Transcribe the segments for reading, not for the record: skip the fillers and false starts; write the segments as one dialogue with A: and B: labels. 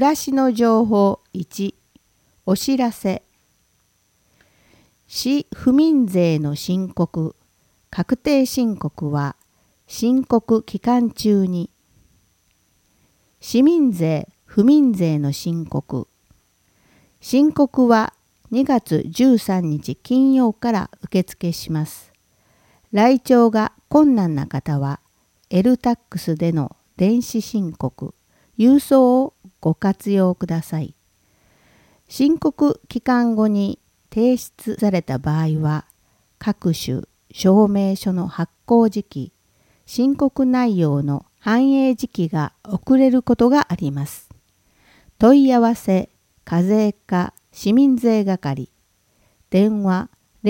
A: 暮らしの情報1、お知らせ。市府民税の申告、確定申告は申告期間中に。市民税、府民税の申告。申告は2月13日金曜から受付します。来庁が困難な方は、LTAX での電子申告、郵送をご活用ください。申告期間後に提出された場合は、各種証明書の発行時期、申告内容の反映時期が遅れることがあります。問い合わせ、課税課市民税係、電話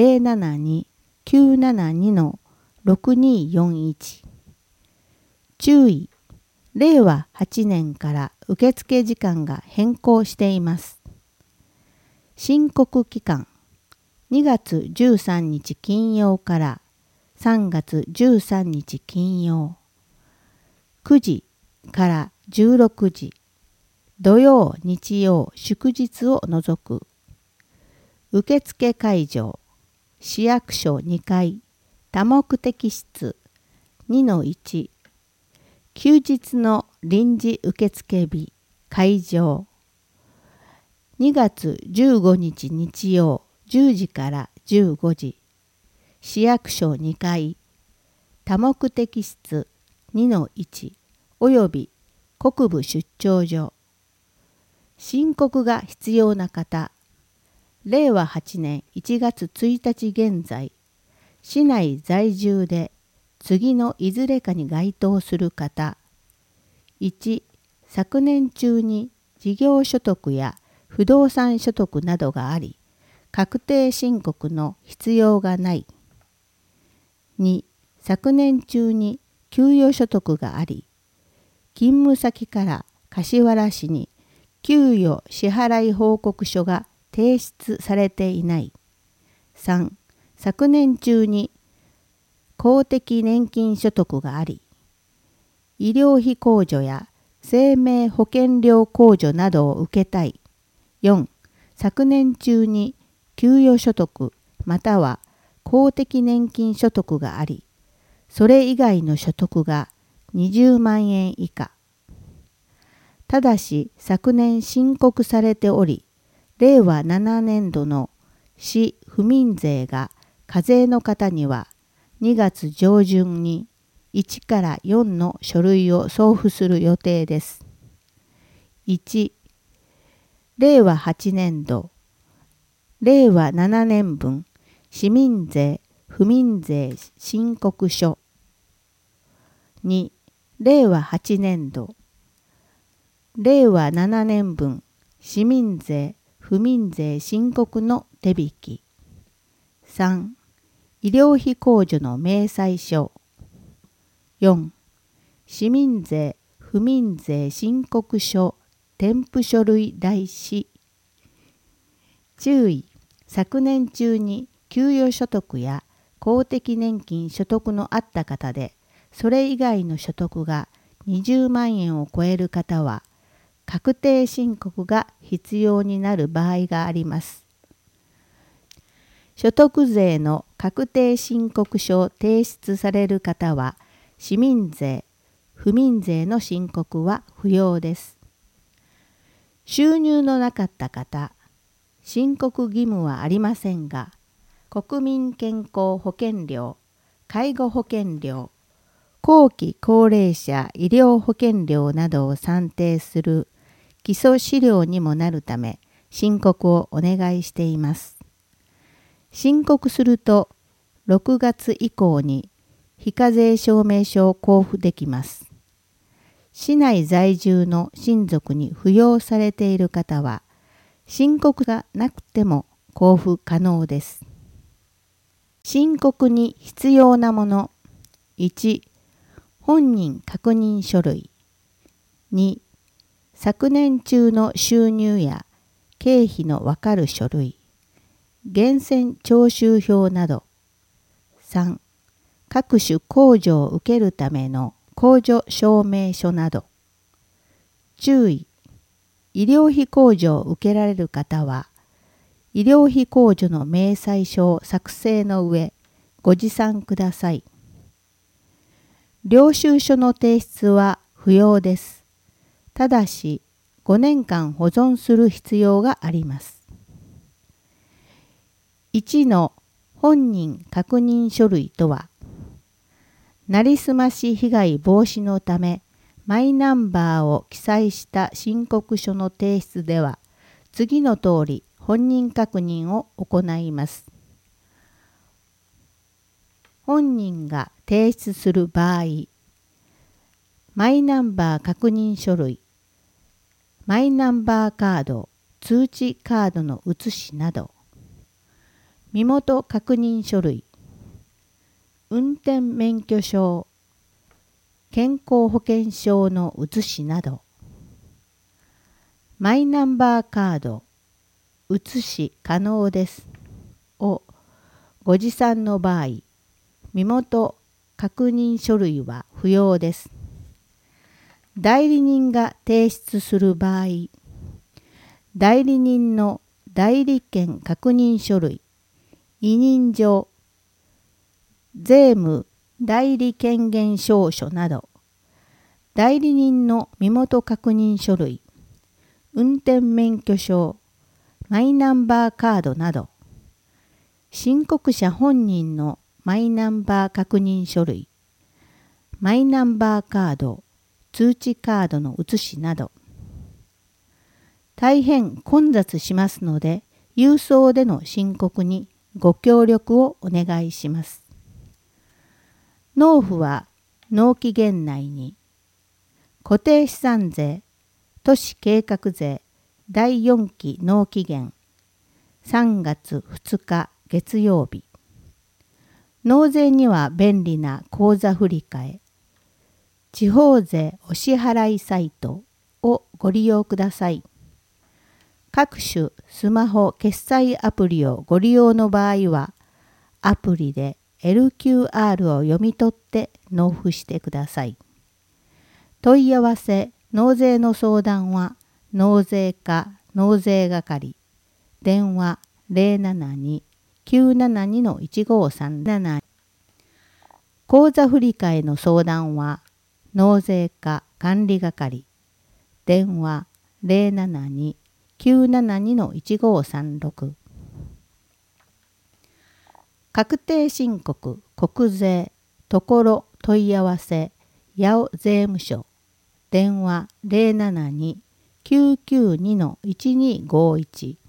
A: 072-972-6241。注意、令和8年から受付時間が変更しています。申告期間、2月13日金曜から3月13日金曜、9時から16時、土曜、日曜、祝日を除く。受付会場、市役所2階、多目的室 2-1、休日の臨時受付日、会場。2月15日日曜10時から15時、市役所2階、多目的室 2-1 および国部出張所。申告が必要な方、令和8年1月1日現在、市内在住で次のいずれかに該当する方、1、昨年中に事業所得や不動産所得などがあり、確定申告の必要がない。2、昨年中に給与所得があり、勤務先から柏原市に給与支払い報告書が提出されていない。3、昨年中に公的年金所得があり、医療費控除や生命保険料控除などを受けたい。4、昨年中に給与所得または公的年金所得があり、それ以外の所得が20万円以下。ただし昨年申告されており、令和7年度の市府民税が課税の方には2月上旬に1から4の書類を送付する予定です。1、令和8年度、令和7年分市民税、府民税申告書。2、令和8年度、令和7年分市民税、府民税申告の手引き。3、医療費控除の明細書。4、市民税、府民税申告書添付書類代紙。注意、昨年中に給与所得や公的年金所得のあった方で、それ以外の所得が20万円を超える方は、確定申告が必要になる場合があります。所得税の確定申告書を提出される方は、市民税、府民税の申告は不要です。収入のなかった方、申告義務はありませんが、国民健康保険料、介護保険料、後期高齢者医療保険料などを算定する基礎資料にもなるため、申告をお願いしています。申告すると、6月以降に非課税証明書を交付できます。市内在住の親族に扶養されている方は、申告がなくても交付可能です。申告に必要なもの。1、本人確認書類。2、昨年中の収入や経費のわかる書類、源泉徴収票など。3、各種控除を受けるための控除証明書など。注意、 医療費控除を受けられる方は、医療費控除の明細書を作成の上、ご持参ください。領収書の提出は不要です。ただし、5年間保存する必要があります。1の本人確認書類とは、なりすまし被害防止のため、マイナンバーを記載した申告書の提出では、次の通り本人確認を行います。本人が提出する場合、マイナンバー確認書類、マイナンバーカード、通知カードの写しなど、身元確認書類、運転免許証、健康保険証の写しなど、マイナンバーカード、写し可能ですをご持参の場合、身元確認書類は不要です。代理人が提出する場合、代理人の代理権確認書類、委任状、税務代理権限証書など、代理人の身元確認書類、運転免許証、マイナンバーカードなど、申告者本人のマイナンバー確認書類、マイナンバーカード、通知カードの写しなど、大変混雑しますので、郵送での申告にご協力をお願いします。納付は納期限内に、固定資産税、都市計画税第4期納期限、3月2日月曜日。納税には便利な口座振替、地方税お支払いサイトをご利用ください。各種スマホ決済アプリをご利用の場合は、アプリでLQR を読み取って納付してください。問い合わせ、納税の相談は、納税課納税係、電話 072-972-1537、口座振替の相談は、納税課管理係、電話 072-972-1536、確定申告、国税、ところ問い合わせ、八尾税務署、電話 072-992-1251、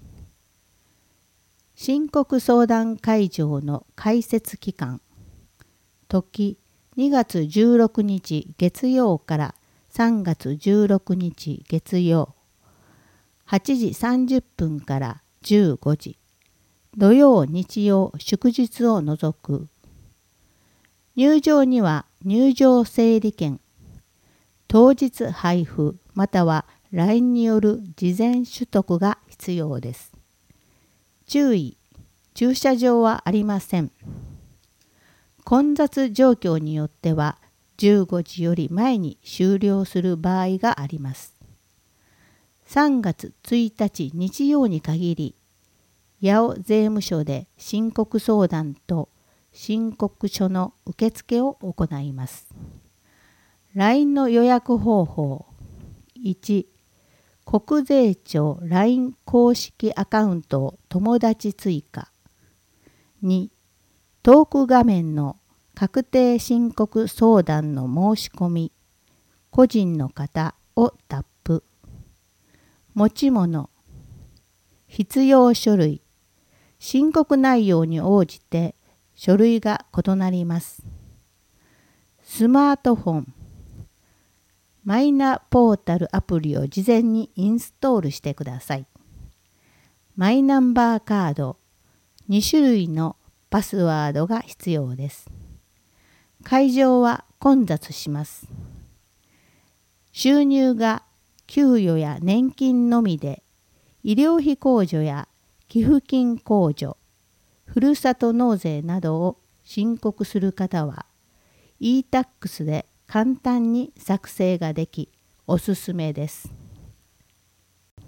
A: 申告相談会場の開設期間、時2月16日月曜から3月16日月曜、8時30分から15時、土曜日曜祝日を除く。入場には入場整理券、当日配布または LINE による事前取得が必要です。注意、駐車場はありません。混雑状況によっては15時より前に終了する場合があります。3月1日日曜に限り、八尾税務署で申告相談と申告書の受付を行います。LINE の予約方法。1、国税庁 LINE 公式アカウントを友達追加。2、トーク画面の確定申告相談の申し込み、個人の方をタップ。持ち物、必要書類、申告内容に応じて書類が異なります。スマートフォン、マイナポータルアプリを事前にインストールしてください。マイナンバーカード、2種類のパスワードが必要です。会場は混雑します。収入が給与や年金のみで、医療費控除や寄付金控除、ふるさと納税などを申告する方は、e-tax で簡単に作成ができ、おすすめです。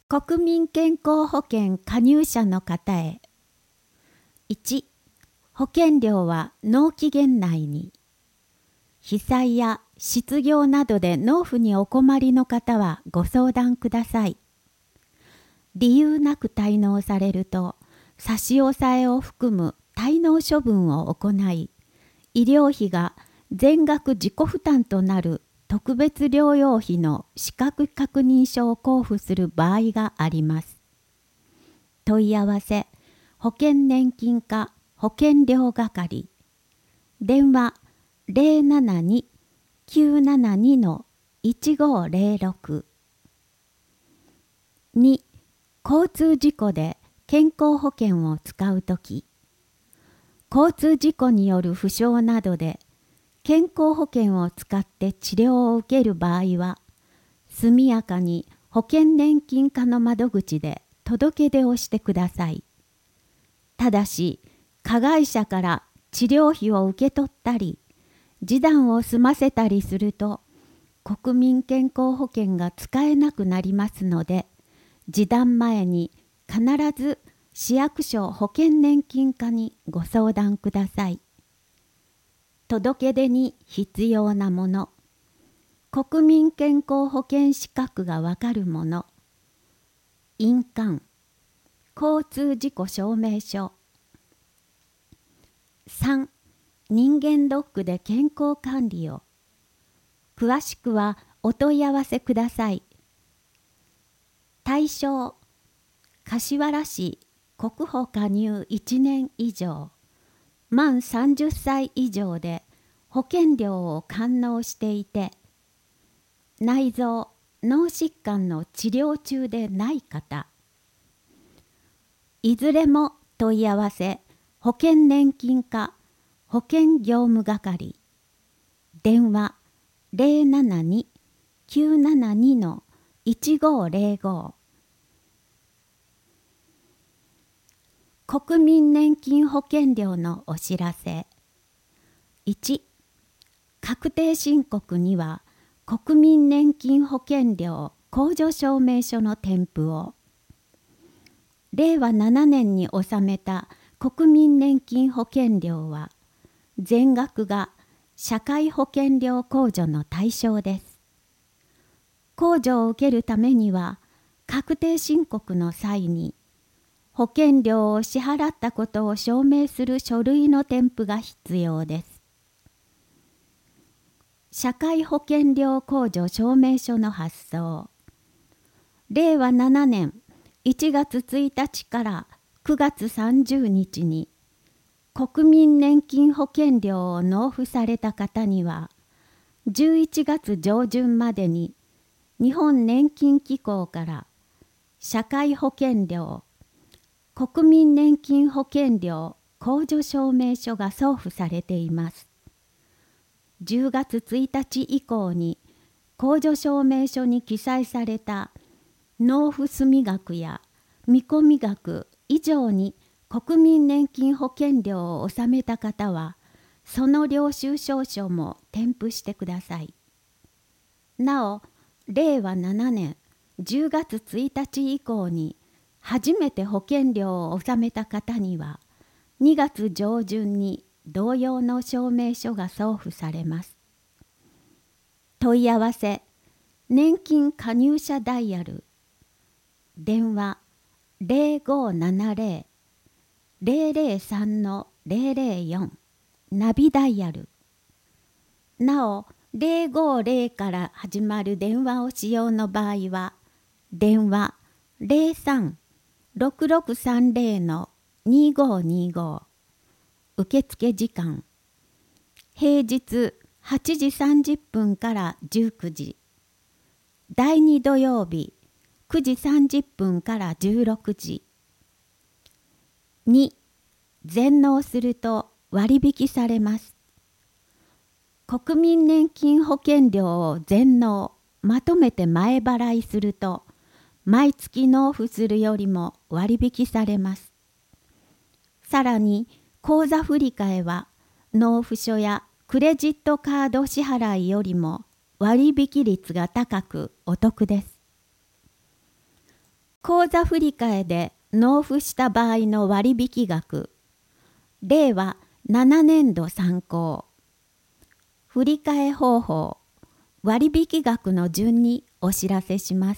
B: 国民健康保険加入者の方へ。1、保険料は納期限内に。被災や失業などで納付にお困りの方はご相談ください。理由なく滞納されると、差し押さえを含む滞納処分を行い、医療費が全額自己負担となる特別療養費の資格確認書を交付する場合があります。問い合わせ、保険年金課保険料係、電話072-972-1506。2、交通事故で健康保険を使うとき、交通事故による負傷などで健康保険を使って治療を受ける場合は、速やかに保険年金課の窓口で届け出をしてください。ただし、加害者から治療費を受け取ったり、示談を済ませたりすると、国民健康保険が使えなくなりますので、示談前に必ず市役所保険年金課にご相談ください。届け出に必要なもの、国民健康保険資格がわかるもの、印鑑、交通事故証明書。3、人間ドックで健康管理を。詳しくはお問い合わせください。対象、柏原市国保加入1年以上、満30歳以上で保険料を完納していて、内臓・脳疾患の治療中でない方。いずれも問い合わせ、保険年金課保険業務係、電話072-972-1505。国民年金保険料のお知らせ。1、確定申告には国民年金保険料控除証明書の添付を。令和7年に納めた国民年金保険料は、全額が社会保険料控除の対象です。控除を受けるためには、確定申告の際に、保険料を支払ったことを証明する書類の添付が必要です。社会保険料控除証明書の発送。令和7年1月1日から9月30日に国民年金保険料を納付された方には、11月上旬までに日本年金機構から社会保険料、国民年金保険料控除証明書が送付されています。10月1日以降に控除証明書に記載された納付済額や見込み額以上に国民年金保険料を納めた方は、その領収証書も添付してください。なお、令和7年10月1日以降に初めて保険料を納めた方には、2月上旬に同様の証明書が送付されます。問い合わせ、年金加入者ダイヤル、電話0570-003-004、ナビダイヤル。なお、050から始まる電話を使用の場合は、電話03-6630-2525。受付時間、平日8時30分から19時、第2土曜日9時30分から16時。2、全納すると割引されます。国民年金保険料を全納、まとめて前払いすると、毎月納付するよりも割引されます。さらに、口座振替は納付書やクレジットカード支払いよりも割引率が高くお得です。 口座振替で納付した場合の割引額、令和7年度参考。振替方法、割引額の順にお知らせします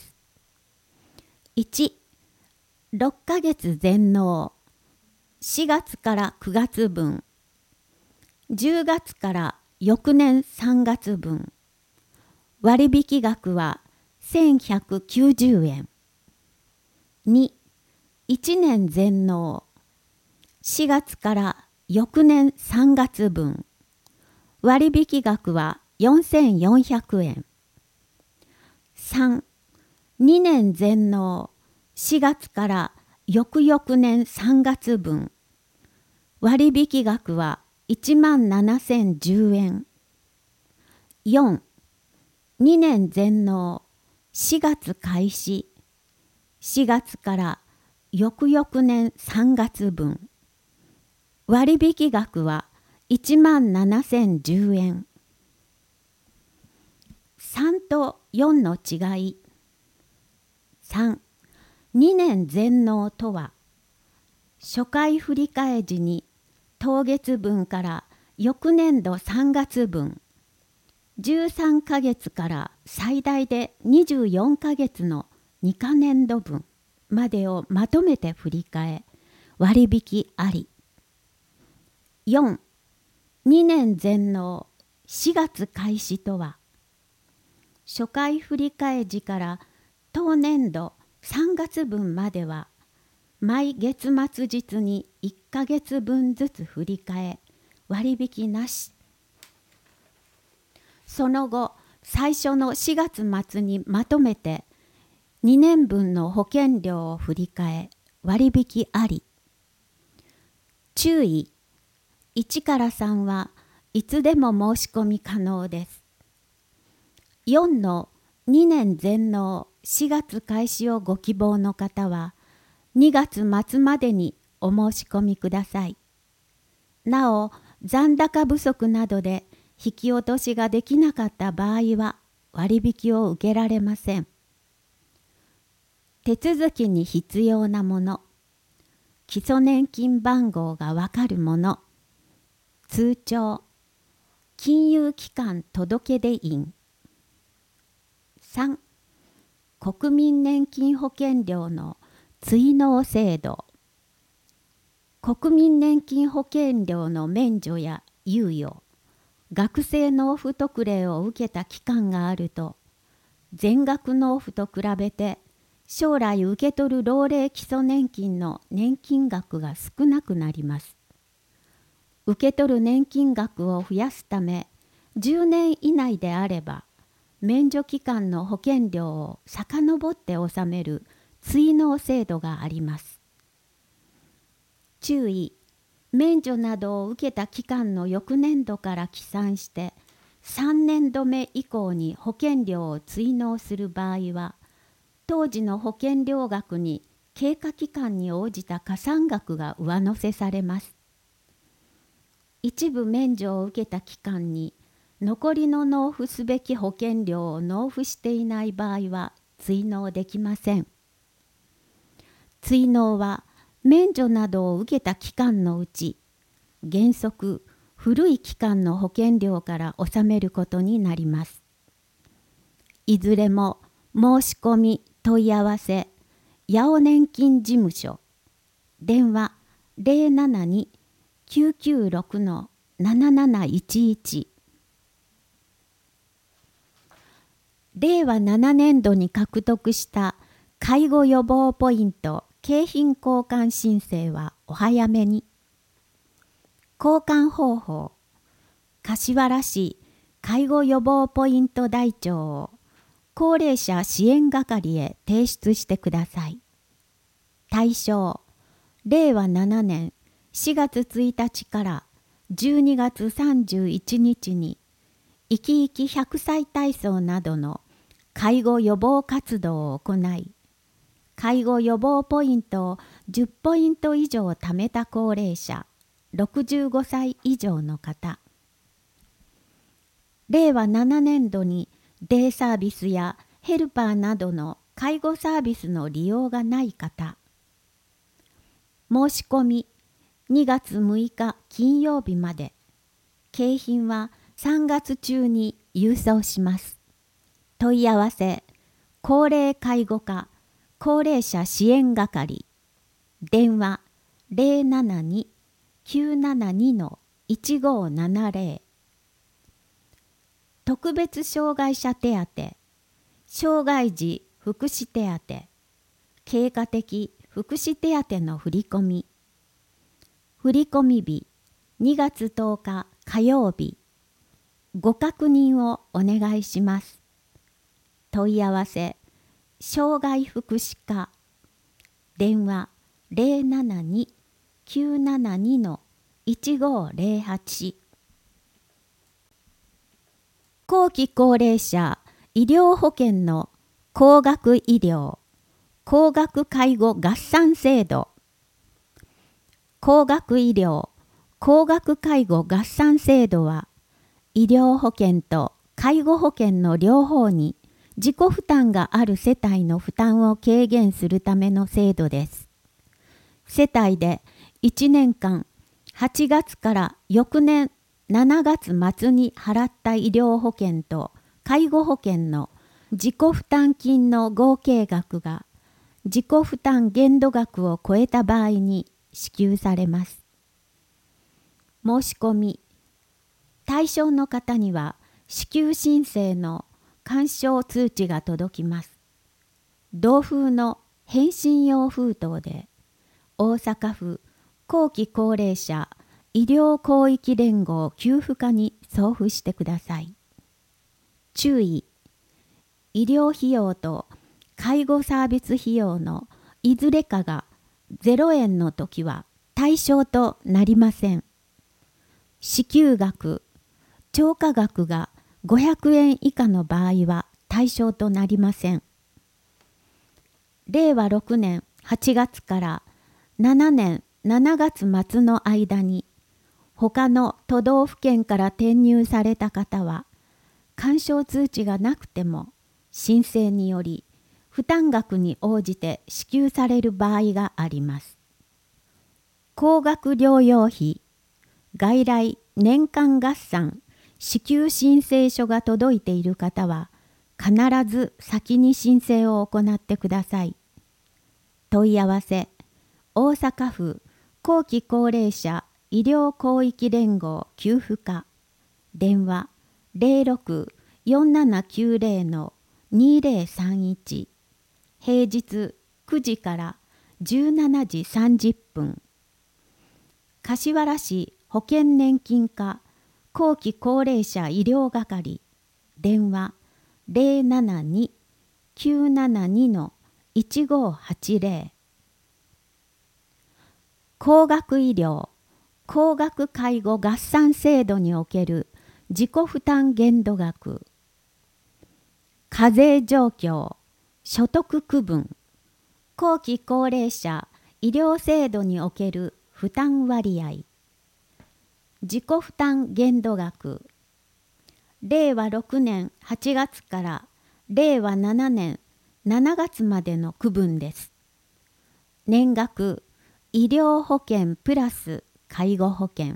B: 。1、6ヶ月全納、4月から9月分、10月から翌年3月分、割引額は1190円。2、1年全納、4月から翌年3月分、割引額は4400円。3、2年全納、4月から翌々年3月分、割引額は17010円。4、2年全納、4月開始、4月から翌々年3月分、割引額は17010円。3と4の違い。3、2年全納とは、初回振替時に当月分から翌年度3月分、13ヶ月から最大で24ヶ月の2か年度分までをまとめて振り替え、割引あり。4、2年全納4月開始とは、初回振替時から当年度3月分までは、毎月末日に1ヶ月分ずつ振り替え、割引なし。その後、最初の4月末にまとめて、2年分の保険料を振り替え、割引あり。注意、1から3はいつでも申し込み可能です。4の2年全納4月開始をご希望の方は、2月末までにお申し込みください。なお、残高不足などで引き落としができなかった場合は割引を受けられません。手続きに必要なもの、基礎年金番号がわかるもの、通帳、金融機関届出印。3、国民年金保険料の追納制度。国民年金保険料の免除や猶予、学生納付特例を受けた期間があると、全額納付と比べて将来受け取る老齢基礎年金の年金額が少なくなります。受け取る年金額を増やすため、10年以内であれば、免除期間の保険料を遡って納める追納制度があります。注意、免除などを受けた期間の翌年度から起算して3年度目以降に保険料を追納する場合は、当時の保険料額に経過期間に応じた加算額が上乗せされます。一部免除を受けた期間に残りの納付すべき保険料を納付していない場合は追納できません。追納は免除などを受けた期間のうち、原則古い期間の保険料から納めることになります。いずれも申し込み問い合わせ、八尾年金事務所、電話072-996-7711。令和7年度に獲得した介護予防ポイント景品交換申請はお早めに。交換方法、柏原市介護予防ポイント台帳を高齢者支援係へ提出してください。対象、令和7年4月1日から12月31日に生き生き100歳体操などの介護予防活動を行い、介護予防ポイントを10ポイント以上貯めた高齢者、65歳以上の方。令和7年度にデイサービスやヘルパーなどの介護サービスの利用がない方。申し込み2月6日金曜日まで。景品は3月中に郵送します。問い合わせ、高齢介護課高齢者支援係。電話072-972-1570。特別障害者手当、障害児福祉手当、経過的福祉手当の振込。振込日2月10日火曜日。ご確認をお願いします。問い合わせ、障害福祉課。電話072-972-1508。後期高齢者医療保険の高額医療、高額介護合算制度。高額医療、高額介護合算制度は、医療保険と介護保険の両方に自己負担がある世帯の負担を軽減するための制度です。世帯で1年間8月から翌年7月末に払った医療保険と介護保険の自己負担金の合計額が自己負担限度額を超えた場合に支給されます。申し込み、対象の方には支給申請の勧奨通知が届きます。同封の返信用封筒で大阪府後期高齢者医療広域連合給付課に送付してください。注意、医療費用と介護サービス費用のいずれかが0円のときは対象となりません。支給額、超過額が500円以下の場合は対象となりません。令和6年8月から7年7月末の間に他の都道府県から転入された方は、勧奨通知がなくても申請により負担額に応じて支給される場合があります。高額療養費、外来年間合算支給申請書が届いている方は、必ず先に申請を行ってください。問い合わせ、大阪府後期高齢者医療広域連合給付課。電話06-4790-2031。平日9時から17時30分。柏原市保険年金課後期高齢者医療係。電話072-972-1580。高額医療、高額介護合算制度における自己負担限度額。課税状況、所得区分、後期高齢者医療制度における負担割合。自己負担限度額。令和6年8月から令和7年7月までの区分です。年額医療保険プラス介護保険。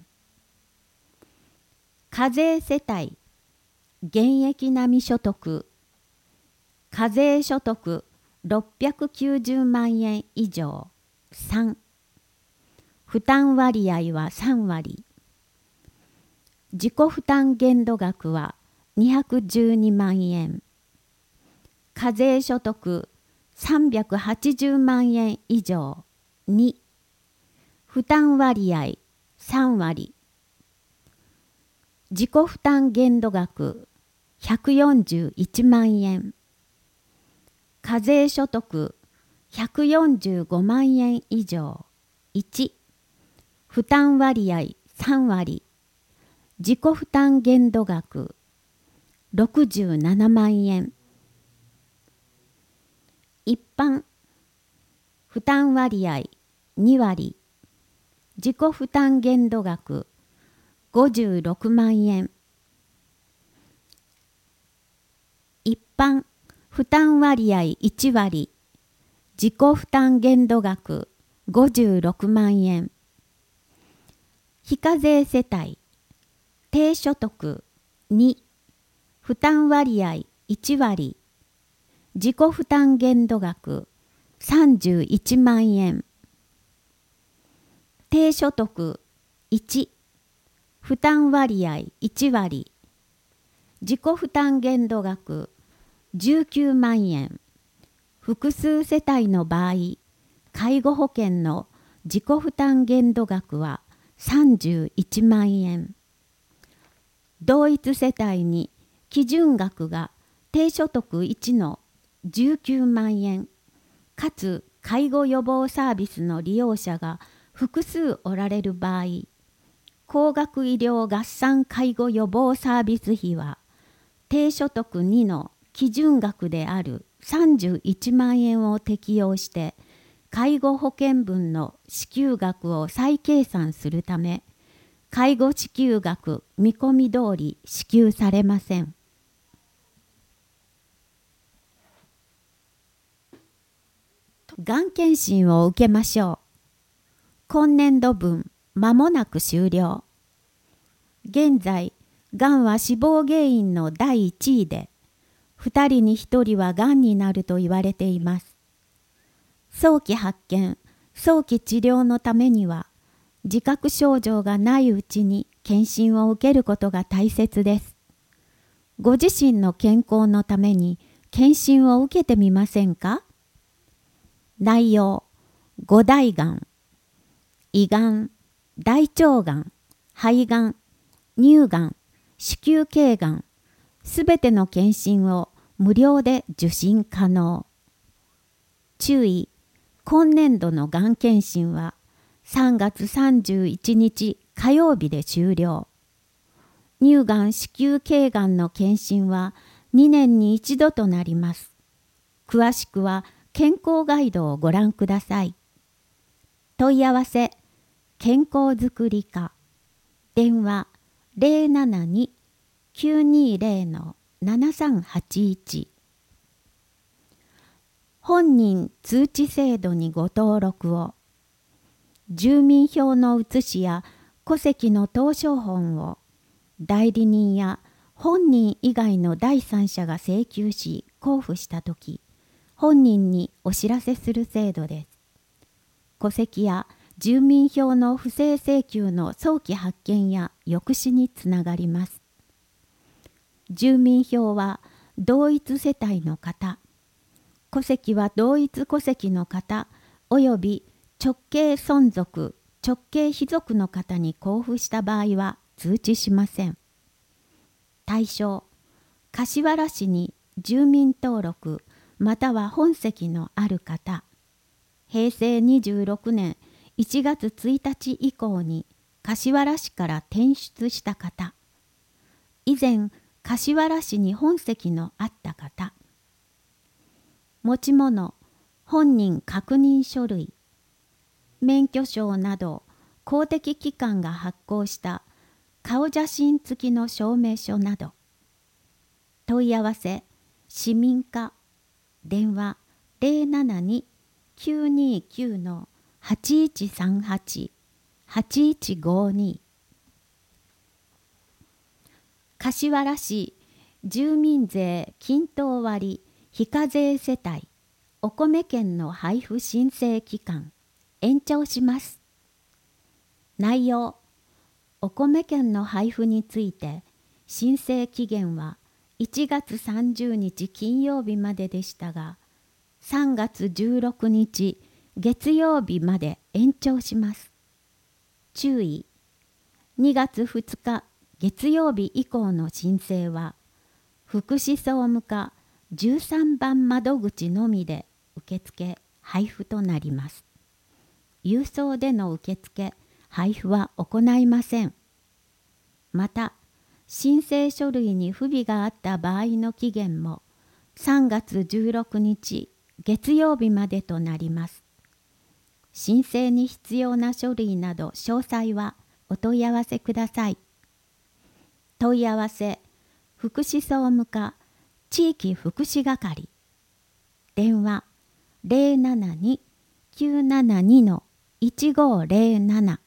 B: 課税世帯、現役並み所得、課税所得690万円以上3。負担割合は3割。自己負担限度額は212万円。課税所得380万円以上2。負担割合3割。自己負担限度額141万円。課税所得145万円以上1。負担割合3割。自己負担限度額67万円。一般負担割合2割。自己負担限度額56万円。一般負担割合1割、自己負担限度額56万円。非課税世帯、低所得2、負担割合1割、自己負担限度額31万円。低所得1、負担割合1割、自己負担限度額19万円。複数世帯の場合、介護保険の自己負担限度額は31万円。同一世帯に基準額が低所得1の19万円、かつ介護予防サービスの利用者が複数おられる場合、高額医療合算介護予防サービス費は低所得2の基準額である31万円を適用して介護保険分の支給額を再計算するため、介護支給額見込み通り支給されません。がん検診を受けましょう。今年度分、まもなく終了。現在、がんは死亡原因の第1位で、2人に1人はがんになると言われています。早期発見、早期治療のためには、自覚症状がないうちに検診を受けることが大切です。ご自身の健康のために検診を受けてみませんか？内容、5大がん、胃がん、大腸がん、肺がん、乳がん、子宮頸がん、すべての検診を無料で受診可能。注意、今年度のがん検診は3月31日火曜日で終了。乳がん、子宮頸がんの検診は2年に1度となります。詳しくは健康ガイドをご覧ください。問い合わせ、健康づくり課、電話072-920-7381。本人通知制度にご登録を。住民票の写しや戸籍の謄書本を代理人や本人以外の第三者が請求し交付したとき、本人にお知らせする制度です。戸籍や住民票の不正請求の早期発見や抑止につながります。住民票は同一世帯の方、戸籍は同一戸籍の方および直系孫族、直系卑族の方に交付した場合は通知しません。対象、柏原市に住民登録または本籍のある方、平成26年1月1日以降に柏原市から転出した方、以前柏原市に本籍のあった方、持ち物、本人確認書類、免許証など公的機関が発行した顔写真付きの証明書など。問い合わせ、市民課、電話079-929-8138-8152。柏原市住民税均等割非課税世帯お米券の配布申請期間延長します。内容、お米券の配布について申請期限は1月30日金曜日まででしたが、3月16日月曜日まで延長します。注意、2月2日月曜日以降の申請は、福祉総務課13番窓口のみで受付・配布となります。郵送での受付・配布は行いません。また、申請書類に不備があった場合の期限も3月16日月曜日までとなります。申請に必要な書類など詳細はお問い合わせください。問い合わせ、福祉総務課地域福祉係電話072-972-1507